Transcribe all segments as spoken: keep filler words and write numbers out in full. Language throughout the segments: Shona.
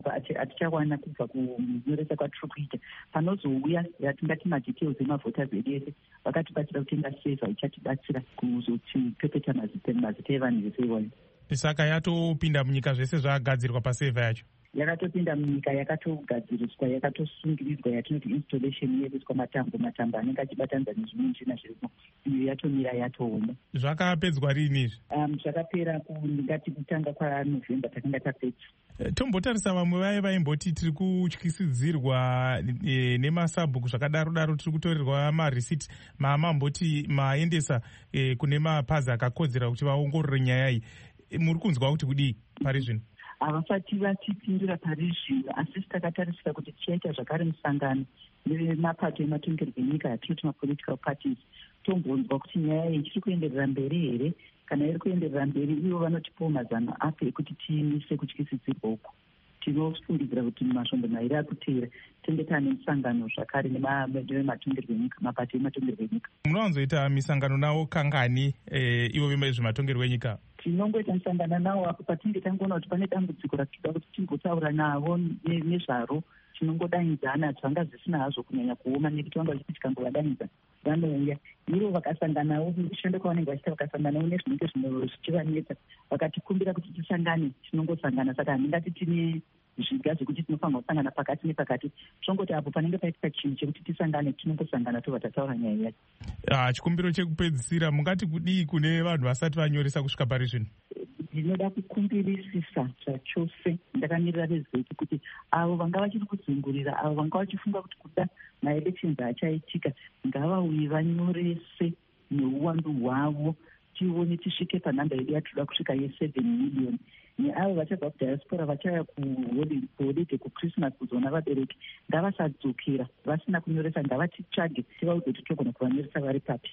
atichawana kubva kunyoresa kwatiri kuita. Panozouya yatingati madetails emavhoters edu ese vakatibatsira kutenga seva ichatibatsira kuzotipepeta mazita evanhu vese iwayo. Saka yatopinda munyika zvese zvagadzirwa paseva yacho? Yakatopinda munyika, yakatogadziriswa, yakatosungiridzwa, yatinoti installation yeiswa matambo matambo anenge achibatanidza nezvimwe michina zvirimo, iyo yatomira yatooma. Zvakapedzwa rini izvi? Um, zvakapera kungati kutanga kwaNovemba takanga tapedza. Tombotarisa vamwe vaye vaimboti tiri kutyisidzirwa e, nemasabhuku zvakadaro daro, tiri kutorerwa marisiti mamamboti maendesa e, kune mapazi akakodzera kuti vaongorore nyaya iyi. E, muri kunzwa kuti kudii pari zvino? Havasati vatipindura pari zvino, asi takatarisira kuti tichaita zvakare musangano nemapato ematongerwo enyika atinoti mapolitical parties, tombonzwa kuti nyaya iyi ichiri kuenderera mberi here. Kana iri kuenderera mberi, ivo vanotipawo mazano apo ekuti tiimise kutyisidzirwa uku. Tinofungidzira kuti masvondo mairi akuteera tinge taane misangano zvakare nematongerwo enyika, mapato ematongerwo enyika. Munowanzoita misangano nawo kangani e, ivo vezvematongerwo enyika? Tinongoita misangano nawo apo patinenge tangoona kuti pane dambudziko ratinoda kuti timbotaura navo nezvaro, tinongodanidzana. Zvanga zvisina hazvo kunyanya kuoma nekuti vanga vachiti tikangovadaidza vanouya. Ivo vakasanganawo mushando kwavanenge vachiita, vakasanganawo nezvinenge zvichivanetsa, vakatikumbira kuti tisangane, tinongosangana. Saka handingati tine zviga zvekuti tinofanira kusangana pakati nepakati, tongoti apo panenge paitika chinhu chekuti tisangane, tinongosangana tobva tataura nyaya yacho. Ah, chikumbiro chekupedzisira mungati kudii kune vanhu vasati vanyoresa kusvika pari zvino? Ndinoda kukumbirisisa zvachose ndakamirira vezeki kuti avo vanga vachiri kuzungurira, avo vanga vachifunga kuti kuda maelections achaitika, ngavauye vanyorese neuwandu hwavo, tione tisvike panhamba yedu yatoda kusvika yeseven million. Neavo vachabva kudiaspora vachauya kuholidhe kuchristmas kuzoona vabereki, ngavasadzokera vasina kunyoresa, ngavatitsvage tivaudze kuti togona kuvanyoresa vari papi.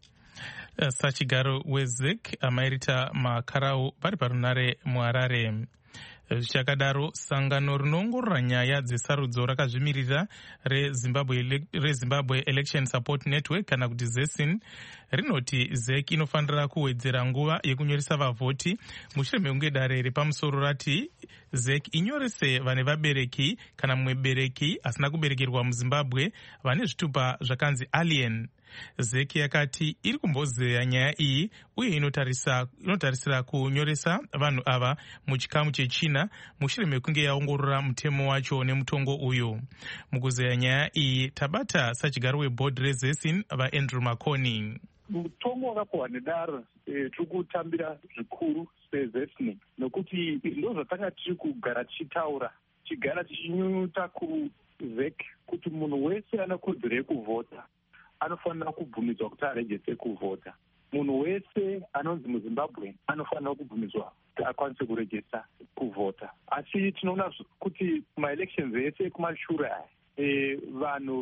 Sachigaro weZEC amairita makarau vari parunare muHarare. Zvichakadaro, sangano rinoongorora nyaya dzesarudzo rakazvimirira reZimbabwe reZimbabwe Election Support Network kana kuti ZESIN rinoti ZEC inofanira kuwedzera nguva yekunyoresa vavhoti mushure mekunge dare repamusoro rati ZEC inyorese vane vabereki kana mumwe bereki asina kuberekerwa muZimbabwe vane zvitupa zvakanzi alien. ZEC yakati iri kumbozeya nyaya iyi uye inotarisa inotarisira kunyoresa vanhu ava muchikamu chechina mushure mekunge yaongorora mutemo wacho nemutongo uyu. Mukuzeya nyaya iyi tabata sachigaro webhodhi reZESIN vaAndrew Makoni. Mutongo wakapuwa nedare tiri kutambira zvikuru seZESIN nokuti ndo zvatanga tiri kugara tichitaura, tichigara tichinyunyuta kuZEC kuti munhu wese ane kodzero yekuvhota anofanira kubvumidzwa kuti arejese kuvhota. Munhu wese anonzi muZimbabwe anofanira kubvumidzwa kuti akwanise kurejesa kuvhota. Asi tinoona kuti maelections ese ekumashure aya e, vanhu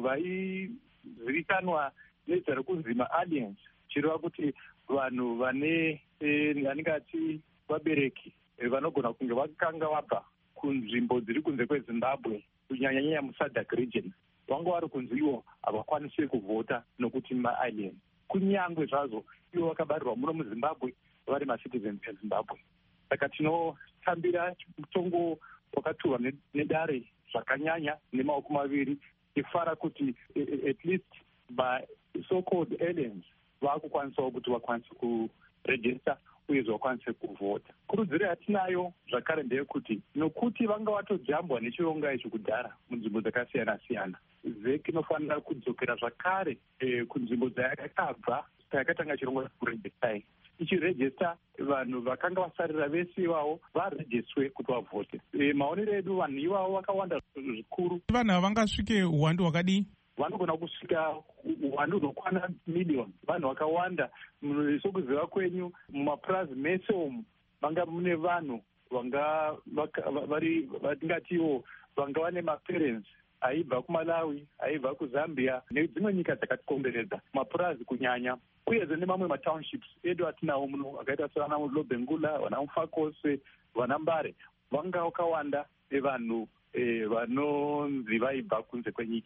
vaizivikanwa nezita rekunzi maaliens, chireva kuti vanhu vane vanenge ati vabereki e, vanogona kunge vakanga vabva kunzvimbo dziri kunze kweZimbabwe kunyanyanyanya muSadak region, vanga vari kunzi ivo havakwanisi kuvhota nokuti maaliens. Kunyangwe zvazvo ivo vakabarirwa muno muZimbabwe vari macitizens eZimbabwe. Saka tinotambira mutongo wakaturwa nedare zvakanyanya nemaoko maviri, tifara kuti at least by so-called aliens vakukwanisawo kuti vakwanise kurejesta uyezve vakwanise kuvhota. Kurudziro yatinayo zvakare ndeyekuti nokuti vanga vatojambwa nechironga ichi kudhara munzvimbo dzakasiyana siyana, ZEC inofanira kudzokera zvakare e, kunzvimbo dzayakabva tayakatanga chirongo chekurejesta, ichirejesta vanhu vakanga vasarira vese ivavo varejestwe kuti vavhote. E, maonero edu vanhu ivavo vakawanda zvikuru. Vanhu ava vangasvike uwandu hwakadii? Vanogona kusvika uwandu hunokwana miliyoni. Vanhu vakawanda. Sokuziva kwenyu mumapurazi mese umu vanga mune vanhu vanga vari vatingatiwo vanga vane maparents aibva kuMalawi, aibva kuZambia nedzimwe nyika dzakatikomberedza, mapurazi kunyanya, uyezve nemamwe matownships edu atinawo muno akaita sevana muLobengula, vana muFakose, vana Mbare, vanga vakawanda nevanhu e, vanonzi vaibva kunze kwenyika.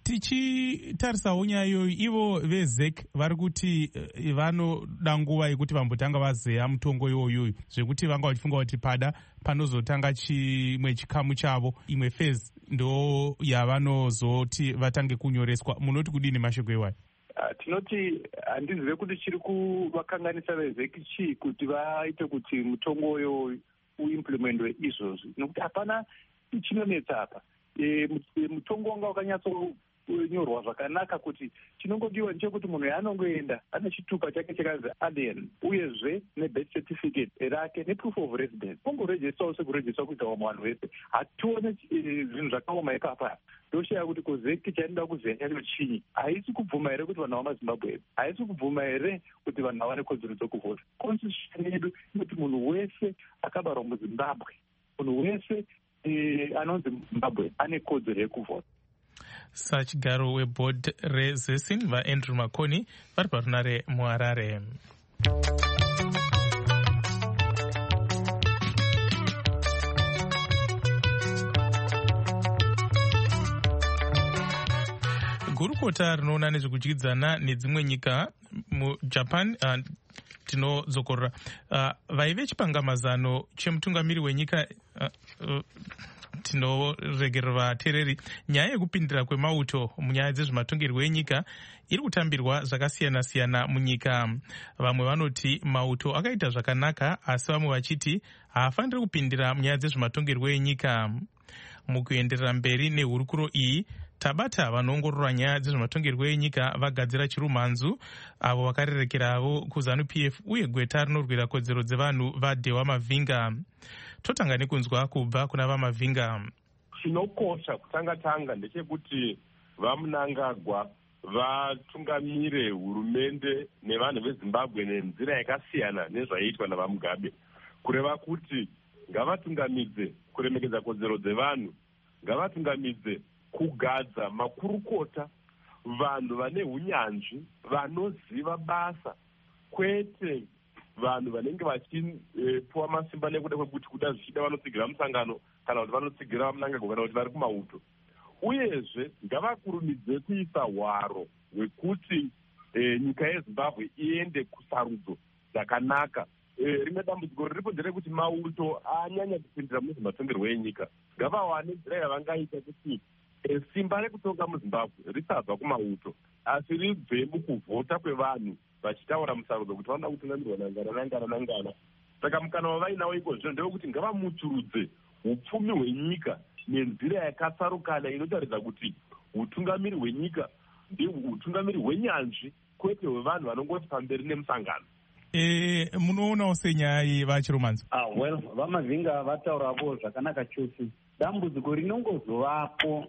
tichitarisawo nyaya iyoyo, ivo vezek vari kuti uh, vanoda nguva yekuti vambotanga vazeya mutongo iwoyoyo, zvekuti vanga vachifunga kuti pada panozotanga chimwe chikamu chavo, imwe phase ndo yavanozoti vatange kunyoreswa. Munoti kudini mashoko iwayo? Uh, tinoti handizive kuti chiri kuvakanganisa vezeki chii kuti vaite kuti mutongo uyo uimplementwe izvozvi, nokuti hapana chinonetsa apa. E, mutongo wanga wakanyatsonyorwa zvakanaka kuti chinongodiwa ndechekuti munhu yaanongoenda ane chitupa chake chakanzi alien, uyezve nebirth certificate rake neproof of residence, ongorejistawo sekurejista kuita vamwe vanhu vese. hatione zvinhu zvakaoma ikapa. ndoshaya kuti kozeki chainoda kuziva chacho chii. haisi kubvuma here kuti vanhu vamazimbabwe, haisi kubvuma here kuti vanhu havane kodzero dzokuvhota. constitution yedu inoti munhu wese akabarwa muzimbabwe, munhu wese E, anonzi Zimbabwe ane kodzero yekuvhota. Sachigaro webhodhi rezesini vaAndrew Makoni vari parunare muHarare. Gurukota rinoona nezvekudyidzana nedzimwe nyika muJapan uh, tinozokorora uh, vaive chipangamazano chemutungamiri wenyika uh, uh, tinoregerera vateereri. Nyaya yekupindira kwemauto munyaya dzezvematongerwo enyika iri kutambirwa zvakasiyana-siyana munyika. Vamwe vanoti mauto akaita zvakanaka, asi vamwe vachiti haafaniri kupindira munyaya dzezvematongerwo enyika. Mukuenderera mberi nehurukuro iyi, tabata vanoongorora nyaya dzezvematongerwo enyika vagadzira chirumhanzu avo vakarerekeravo kuZanu-P F uye gweta rinorwira kodzero dzevanhu vaDhewa Mavhinga. Totanga nekunzwa kubva kuna vaMavhinga. Chinokosha kutanga-tanga ndechekuti vaMnangagwa vatungamire hurumende nevanhu veZimbabwe nenzira yakasiyana nezvaiitwa navaMugabe, kureva kuti ngavatungamidze kuremekedza kodzero dzevanhu, ngavatungamidze kugadza makurukota, vanhu vane hunyanzvi, vanoziva basa, kwete vanhu vanenge vachipuwa e, masimba nekuda kwekuti kuda zvichida vanotsigira musangano kana kuti vanotsigira vaMnangagwa kana kuti vari kumauto. Uyezve ngavakurumidze kuisa hwaro hwekuti e, nyika yeZimbabwe iende kusarudzo dzakanaka. E, rimwe dambudziko riripo nderekuti mauto anyanya kupindira muzvematongerwo enyika. Ngavawane nzira yavangaita kuti e, simba rekutonga muZimbabwe risabva kumauto, asi ribve mukuvhota kwevanhu vachitaura musarudzo kuti vanoda kutungamirwa nangana nangana nangana. Saka mukana wavainawo ikozvo ndewekuti ngavamuturudze upfumi hwenyika nenzira yakasarukana inotaridza kuti utungamiri hwenyika ndeutungamiri hwenyanzvi, kwete hwevanhu vanongoti pamberi nemusangano. E, munoonawo senyaya iyi vachiromanzo? Ah, well, vaMavhinga vataurawo zvakanaka chose. Dambudziko rinongozovapo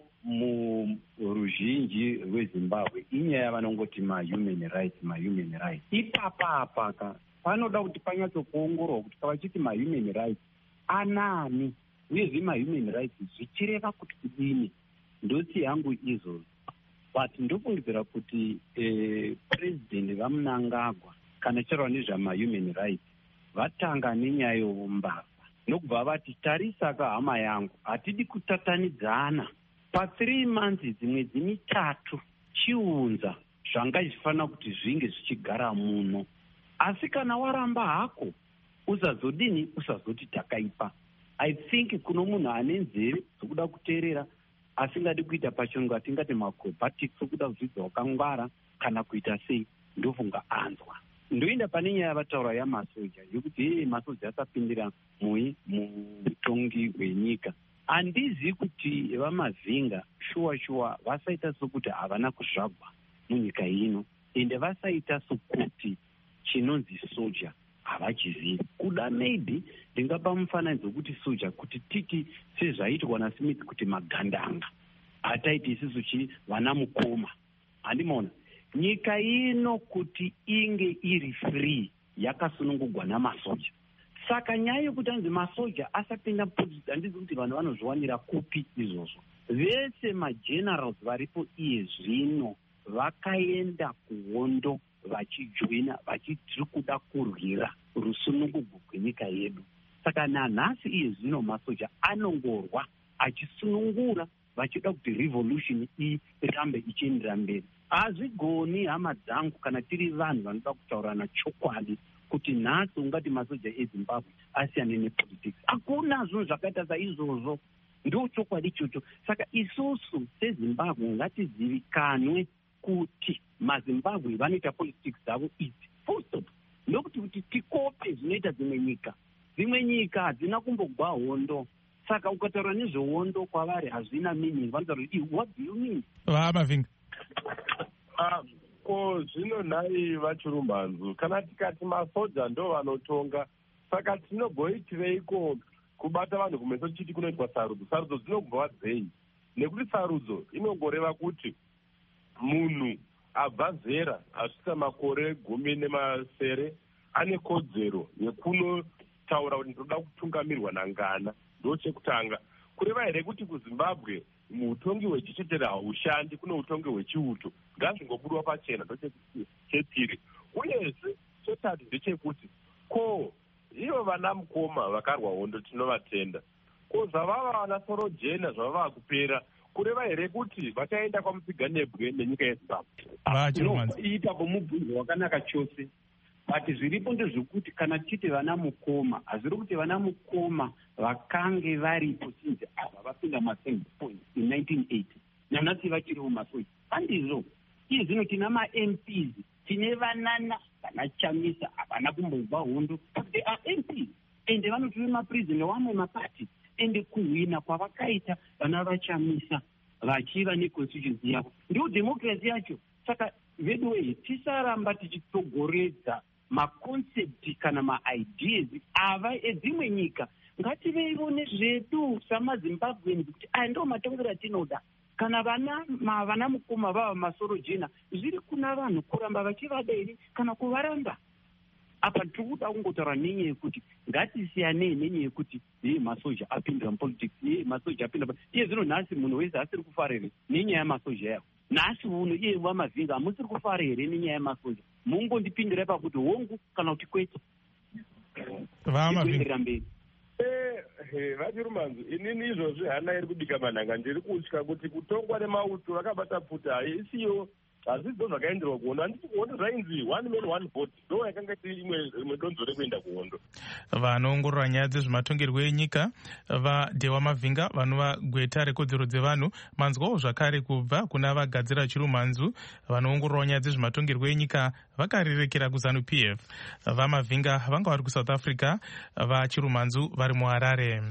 muruzhinji rweZimbabwe inyaya yavanongoti mahuman rights mahuman rights. Ipapa apaka panoda kuti panyatsokuongorwa kuti pavachiti mahuman rights anani uyezve mahuman rights zvichireva kuti kudini. Ndoti yangu izvozvo, but ndofungidzira kuti eh, president vaMnangagwa kana chirwa nezvamahuman rights vatanga nenyaya youmbavha nokubva vati tarisa kahama yangu, hatidi kutatanidzana pathree months dzimwedzi mitatu chiunza zvanga zvifanira kuti zvinge zvichigara muno. Asi kana waramba hako usazodini, usazoti takaipa. I think kuno munhu ane nzeve dzokuda kuteerera asingadi kuita pachirungu atingati macrobatics okuda kuzvidza wakangwara kana kuita sei, ndofunga anzwa. Ndoenda pane nyaya yavataura yamasoja yokuti hei masoja asapindira mui mutongi wenyika. Handizivi kuti vaMavhinga shuwa shuwa vasaita sokuti havana kuzvagwa munyika ino, ende vasaita sokuti chinonzi soja havachizivi. Kuda maybe ndingapa mufananidzo wekuti soja kuti titi sezvaitwa naSmith kuti magandanga, hataiti isusu chi vana mukoma. Handimaona nyika ino kuti inge iri free yakasunungugwa namasoja. Saka nyaya yekuti anzi masoja asapinda mupolitiki, handizi kuti vanhu vanozviwanira kupi izvozvo. Vese magenerals varipo iye zvino vakaenda kuhondo vachijoina vachitiri kuda kurwira rusunungugu rwenyika yedu. Saka nanhasi iye zvino masoja anongorwa achisunungura vachida kuti revolution irambe ichiendera mberi. Hazvigoni hama dzangu kana tiri vanhu vanoda kutaurana chokwadi kuti nhasi ungati masoja eZimbabwe asiyane nepolitics. Hakuna zvinhu zvakaita saizvozvo, ndo chokwadi ichocho. Saka isusu seZimbabwe ngatizivikanwe kuti maZimbabwe vanoita politics dzavo idzi full stop. Ndokuti kuti tikope zvinoita dzimwe nyika. Dzimwe nyika hadzina kumbogwa hondo. Saka ukataura nezvehondo kwavari hazvina meaning. Vanotaura kuti what do you mean? VaMavhinga. Ah, ko zvino nhai vachirumhanzu kana tikati masoja ndo vanotonga, saka tinogoitireiko kubata vanhu kumeso chiti kunoitwa sarudzo? Sarudzo dzinogova dzei? Nekuti sarudzo inongoreva kuti munhu abva zera asvika makore gumi nemasere ane kodzero yekunotaura kuti ndoda kutungamirwa nangana. Ndo chekutanga. Kureva here kuti kuZimbabwe mutongi hwechichetera haushandi, kuno utongi hwechiuto. Ngazvingoburwa pachena. Ndo chechipiri. Uyezve chotatu ndechekuti ko ivo vana mukoma vakarwa hondo tinovatenda. Ko zvavava vana Sorojena zvavava kupera, kureva here kuti vachaenda kwaMutsiganebwe nenyika yeZimbabwe? Ipapo mubvunzo wakanaka chose. But zviripo ndezvekuti kana titi vana mukoma, hazviri kuti vana mukoma vakange varipo since ava vapinda maSenate point in nineteen eighty. Nanhasi vachiriwo masoja. Handizvo. Iye zvino tina ma-M Ps, tine vanana vana Chamisa havana kumbogwa hondo. They are M Ps. Ende vanotive mapresident wamwe mapati. Ende kuhwina kwavakaita vana vaChamisa vachiva neconstituency yavo. Ndiyo democracy yacho. Saka veduwe tisaramba tichitogoredza maconcept kana maideas ava edzimwe nyika. Ngativeivo nezvedu samaZimbabweans kuti aya ndo matongero atinoda. Kana vana vana mukoma vava maSorojena, zviri kuna vanhu kuramba vachivadei kana kuvaramba. Apa tikuda kungotaura nenyaya yekuti ngatisiyanei nenyaya yekuti ye masoja apindira mupolitics, ye masoja apindira. Iye zvino nhasi munhu wese asiri kufara here nenyaya yamasoja yavo. Nhasi uno iye vaMavhinga hamusiri kufara here nenyaya yamasoja. Mungondipindira pakuti hongu kana kuti kwete. VaMavhinga. Eh, vachirumanzu inini izvozvi hana iri kubika manhanga. Ndiri kutya kuti kutongwa nemauto vakabata pfuta isiyo. Hazvidzo zvakaenderwa kuhondo. Handiti kuhondo zvainzi one man one vote. Ndo yakanga iri imwe donzo rekuenda kuhondo. Vanoongorora nyaya dzezvematongerwo enyika vaDewa Mavhinga vanova gweta rekodzero dzevanhu, manzwawo zvakare kubva kuna vagadzira chirumhanzu vanoongorora nyaya dzezvematongerwo enyika vakarirekera kuZanu P F. VaMavhinga vanga vari kuSouth Africa, vachirumhanzu vari muHarare.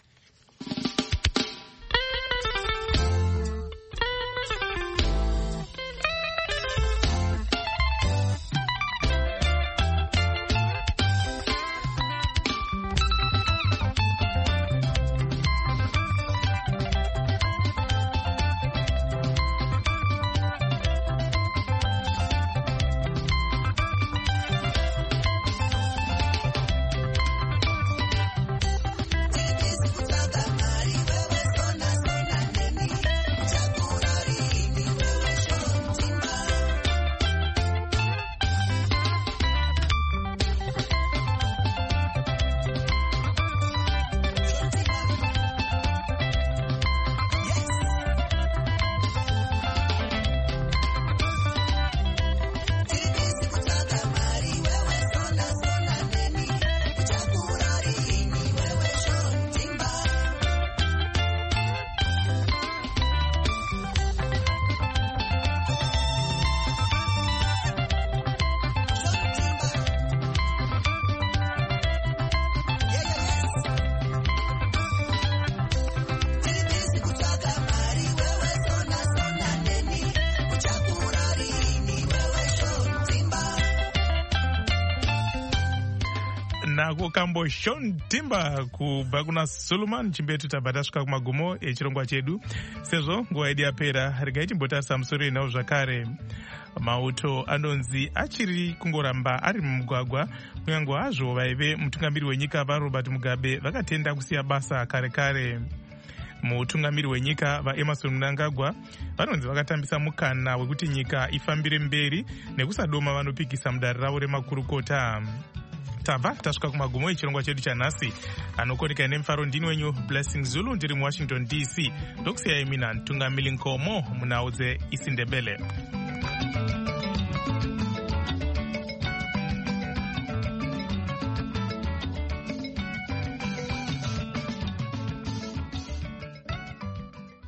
nako kambo Sean Timber kubva kuna Solomon Chimbetu tabva tasvika kumagumo echirongwa chedu. Sezvo nguva yedu yapera, regai timbotarisa musoro enhau zvakare. Mauto anonzi achiri kungoramba ari mumugwagwa kunyange hazvo vaive mutungamiri wenyika vaRobert Mugabe vakatenda kusiya basa kare kare. Mutungamiri wenyika vaEmerson Mnangagwa vanonzi vakatambisa mukana wekuti nyika ifambire mberi nekusadoma vanopikisa mudare ravo remakurukota. tabva tasvika kumagumo echirongwa chedu chanhasi. Anokonika nemufaro ndini wenyu Blessing Zulu, ndiri muWashington D C. Ndokusiyai mina Ntungamili Nkomo munhau dzeIsindebele.